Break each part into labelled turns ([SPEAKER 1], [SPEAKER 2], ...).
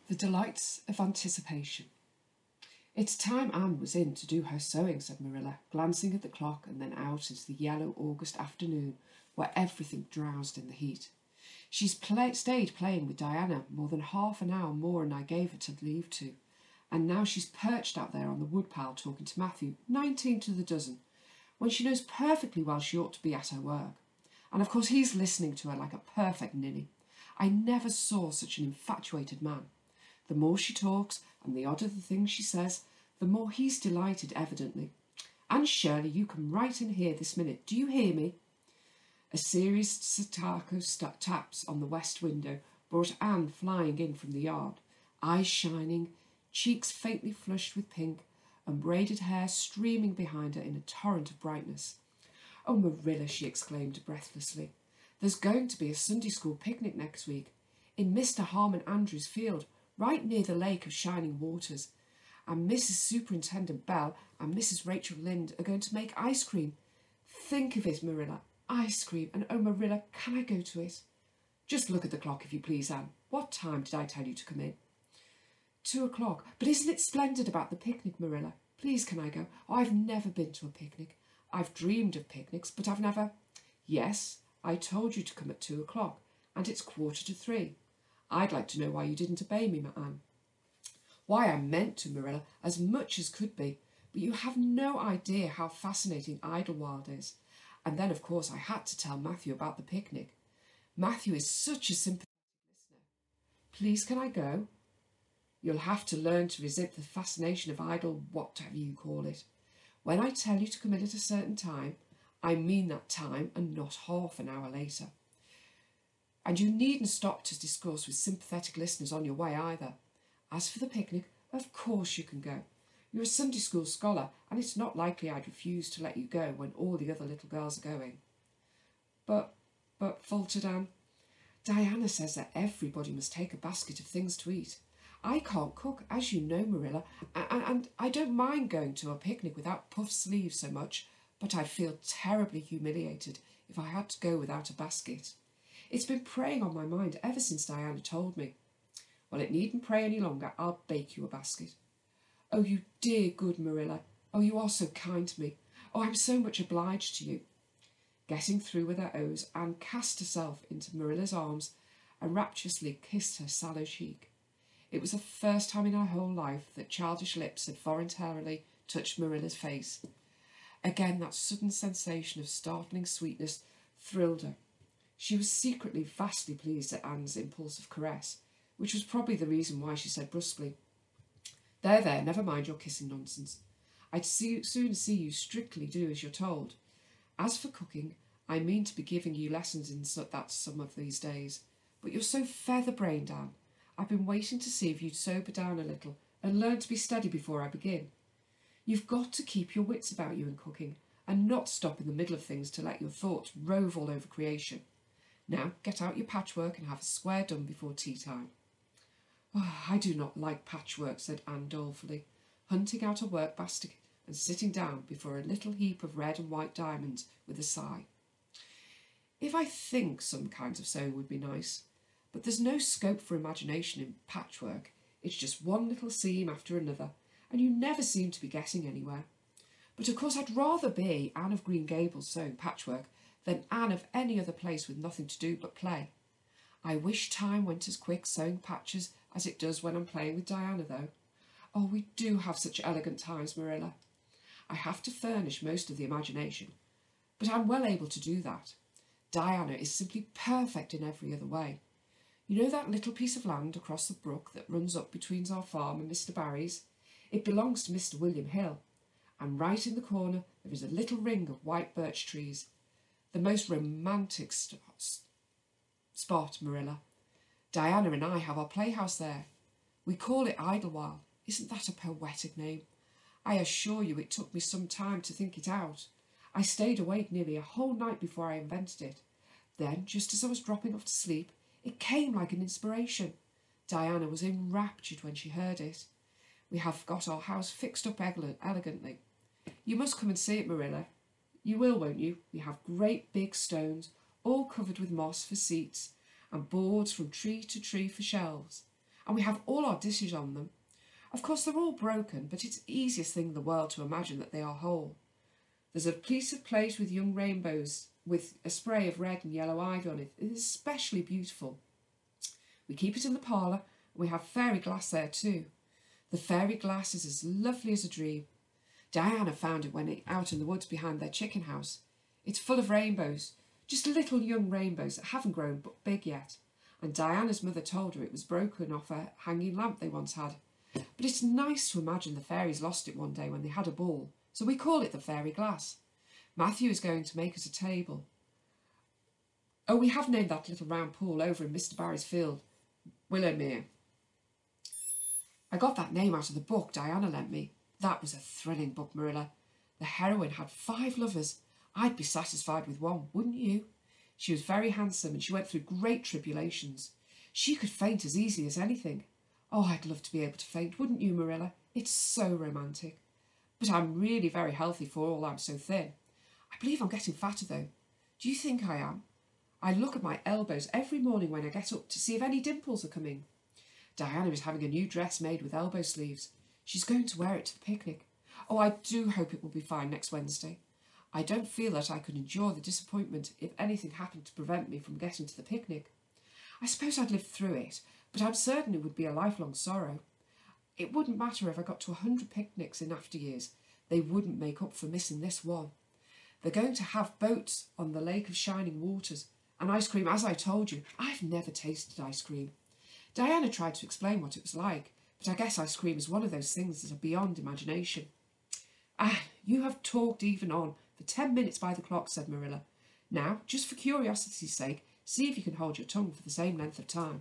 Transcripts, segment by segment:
[SPEAKER 1] The delights of anticipation. It's time Anne was in to do her sewing, said Marilla, glancing at the clock and then out into the yellow August afternoon where everything drowsed in the heat. She's stayed playing with Diana more than half an hour more than I gave her to leave to, and now she's perched out there on the woodpile talking to Matthew, 19 to the dozen, when she knows perfectly well she ought to be at her work. And of course he's listening to her like a perfect ninny. I never saw such an infatuated man. The more she talks, and the odder the things she says, the more he's delighted, evidently. Anne Shirley, you come right in here this minute. Do you hear me? A series of staccato taps on the west window brought Anne flying in from the yard, eyes shining, cheeks faintly flushed with pink, and braided hair streaming behind her in a torrent of brightness. "Oh, Marilla," she exclaimed breathlessly, "there's going to be a Sunday school picnic next week in Mr. Harmon Andrews' field, right near the Lake of Shining Waters, and Mrs. Superintendent Bell and Mrs. Rachel Lynde are going to make ice cream. Think of it, Marilla, ice cream, and oh, Marilla, can I go to it?" "Just look at the clock, if you please, Anne. What time did I tell you to come in?" 2 o'clock. But isn't it splendid about the picnic, Marilla? Please, can I go? Oh, I've never been to a picnic. I've dreamed of picnics, but I've never... Yes, I told you to come at 2 o'clock, and it's 2:45. I'd like to know why you didn't obey me, Anne. Why, I meant to, Marilla, as much as could be, but you have no idea how fascinating Idlewild is. And then, of course, I had to tell Matthew about the picnic. Matthew is such a sympathetic listener. Please, can I go? You'll have to learn to resist the fascination of whatever you call it. When I tell you to come in at a certain time, I mean that time and not half an hour later. And you needn't stop to discourse with sympathetic listeners on your way either. As for the picnic, of course you can go. You're a Sunday school scholar, and it's not likely I'd refuse to let you go when all the other little girls are going. But, faltered Anne, Diana says that everybody must take a basket of things to eat. I can't cook, as you know, Marilla, and I don't mind going to a picnic without puff sleeves so much, but I'd feel terribly humiliated if I had to go without a basket. It's been preying on my mind ever since Diana told me. Well, it needn't prey any longer. I'll bake you a basket. Oh, you dear good Marilla. Oh, you are so kind to me. Oh, I'm so much obliged to you. Getting through with her O's, Anne cast herself into Marilla's arms and rapturously kissed her sallow cheek. It was the first time in her whole life that childish lips had voluntarily touched Marilla's face. Again, that sudden sensation of startling sweetness thrilled her. She was secretly vastly pleased at Anne's impulsive caress, which was probably the reason why she said brusquely, There, never mind your kissing nonsense. I'd soon see you strictly do as you're told. As for cooking, I mean to be giving you lessons in that some of these days. But you're so feather-brained, Anne. I've been waiting to see if you'd sober down a little and learn to be steady before I begin. You've got to keep your wits about you in cooking and not stop in the middle of things to let your thoughts rove all over creation. Now, get out your patchwork and have a square done before tea time. Oh, I do not like patchwork, said Anne dolefully, hunting out a work basket and sitting down before a little heap of red and white diamonds with a sigh. If I think some kinds of sewing would be nice, but there's no scope for imagination in patchwork. It's just one little seam after another, and you never seem to be getting anywhere. But of course I'd rather be Anne of Green Gables sewing patchwork than Anne of any other place with nothing to do but play. I wish time went as quick sewing patches as it does when I'm playing with Diana, though. Oh, we do have such elegant times, Marilla. I have to furnish most of the imagination, but I'm well able to do that. Diana is simply perfect in every other way. You know that little piece of land across the brook that runs up between our farm and Mr. Barry's? It belongs to Mr. William Hill, and right in the corner there is a little ring of white birch trees. The most romantic spot, Marilla. Diana and I have our playhouse there. We call it Idlewild. Isn't that a poetic name? I assure you it took me some time to think it out. I stayed awake nearly a whole night before I invented it. Then, just as I was dropping off to sleep, it came like an inspiration. Diana was enraptured when she heard it. We have got our house fixed up elegantly. You must come and see it, Marilla. You will, won't you? We have great big stones, all covered with moss for seats, and boards from tree to tree for shelves. and we have all our dishes on them. Of course, they're all broken, but it's the easiest thing in the world to imagine that they are whole. There's a piece of plate with young rainbows with a spray of red and yellow ivy on it. It is especially beautiful. We keep it in the parlour, and we have fairy glass there too. The fairy glass is as lovely as a dream. Diana found it when out in the woods behind their chicken house. It's full of rainbows, just little young rainbows that haven't grown big yet, and Diana's mother told her it was broken off a hanging lamp they once had. But it's nice to imagine the fairies lost it one day when they had a ball, so we call it the fairy glass. Matthew is going to make us a table. Oh, we have named that little round pool over in Mr. Barry's field Willowmere. I got that name out of the book Diana lent me. That was a thrilling book, Marilla. The heroine had 5 lovers. I'd be satisfied with one, wouldn't you? She was very handsome and she went through great tribulations. She could faint as easily as anything. Oh, I'd love to be able to faint, wouldn't you, Marilla? It's so romantic. But I'm really very healthy for all I'm so thin. I believe I'm getting fatter, though. Do you think I am? I look at my elbows every morning when I get up to see if any dimples are coming. Diana is having a new dress made with elbow sleeves. She's going to wear it to the picnic. Oh, I do hope it will be fine next Wednesday. I don't feel that I could endure the disappointment if anything happened to prevent me from getting to the picnic. I suppose I'd live through it, but I'm certain it would be a lifelong sorrow. It wouldn't matter if I got to 100 picnics in after years. They wouldn't make up for missing this one. They're going to have boats on the Lake of Shining Waters, and ice cream, as I told you. I've never tasted ice cream. Diana tried to explain what it was like, but I guess ice cream is one of those things that are beyond imagination. Ah, you have talked even on for 10 minutes by the clock, said Marilla. Now, just for curiosity's sake, see if you can hold your tongue for the same length of time.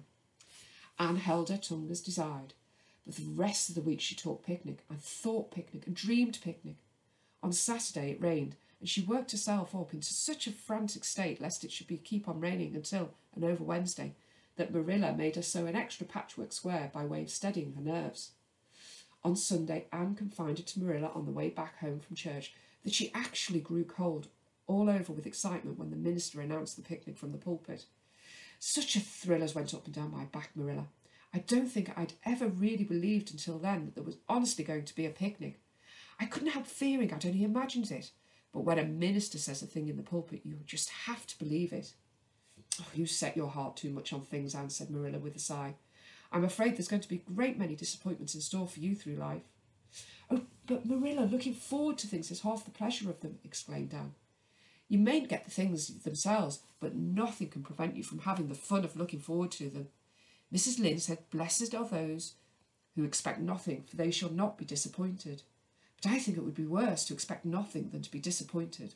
[SPEAKER 1] Anne held her tongue as desired, but the rest of the week she talked picnic and thought picnic and dreamed picnic. On Saturday it rained, and she worked herself up into such a frantic state lest it should keep on raining until and over Wednesday that Marilla made her sew an extra patchwork square by way of steadying her nerves. On Sunday, Anne confided to Marilla on the way back home from church that she actually grew cold all over with excitement when the minister announced the picnic from the pulpit. Such a thrill as went up and down my back, Marilla. I don't think I'd ever really believed until then that there was honestly going to be a picnic. I couldn't help fearing I'd only imagined it. But when a minister says a thing in the pulpit, you just have to believe it. Oh, you set your heart too much on things, Anne, said Marilla with a sigh. I'm afraid there's going to be a great many disappointments in store for you through life. Oh, but Marilla, looking forward to things is half the pleasure of them, exclaimed Anne. You mayn't get the things themselves, but nothing can prevent you from having the fun of looking forward to them. Mrs. Lynde said, blessed are those who expect nothing, for they shall not be disappointed. But I think it would be worse to expect nothing than to be disappointed.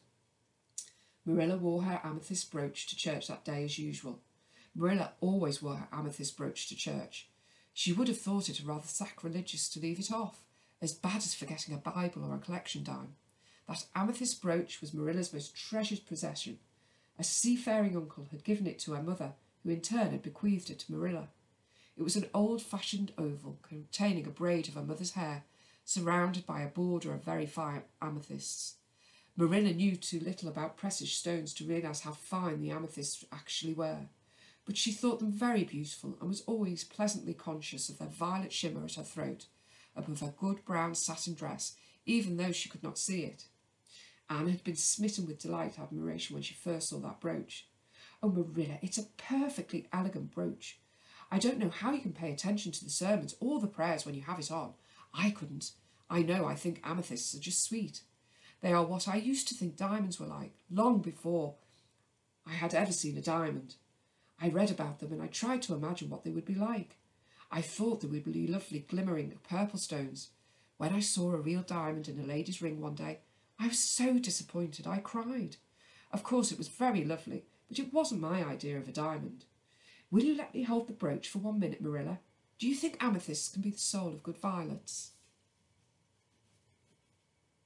[SPEAKER 1] Marilla wore her amethyst brooch to church that day as usual. Marilla always wore her amethyst brooch to church. She would have thought it rather sacrilegious to leave it off, as bad as forgetting a Bible or a collection dime. That amethyst brooch was Marilla's most treasured possession. A seafaring uncle had given it to her mother, who in turn had bequeathed it to Marilla. It was an old-fashioned oval containing a braid of her mother's hair, surrounded by a border of very fine amethysts. Marilla knew too little about precious stones to realise how fine the amethysts actually were, but she thought them very beautiful and was always pleasantly conscious of their violet shimmer at her throat, above her good brown satin dress, even though she could not see it. Anne had been smitten with delight and admiration when she first saw that brooch. Oh, Marilla, it's a perfectly elegant brooch. I don't know how you can pay attention to the sermons or the prayers when you have it on. I couldn't. I think amethysts are just sweet. They are what I used to think diamonds were like, long before I had ever seen a diamond. I read about them and I tried to imagine what they would be like. I thought they would be lovely, glimmering purple stones. When I saw a real diamond in a lady's ring one day, I was so disappointed I cried. Of course it was very lovely, but it wasn't my idea of a diamond. Will you let me hold the brooch for 1 minute, Marilla? Do you think amethysts can be the soul of good violets?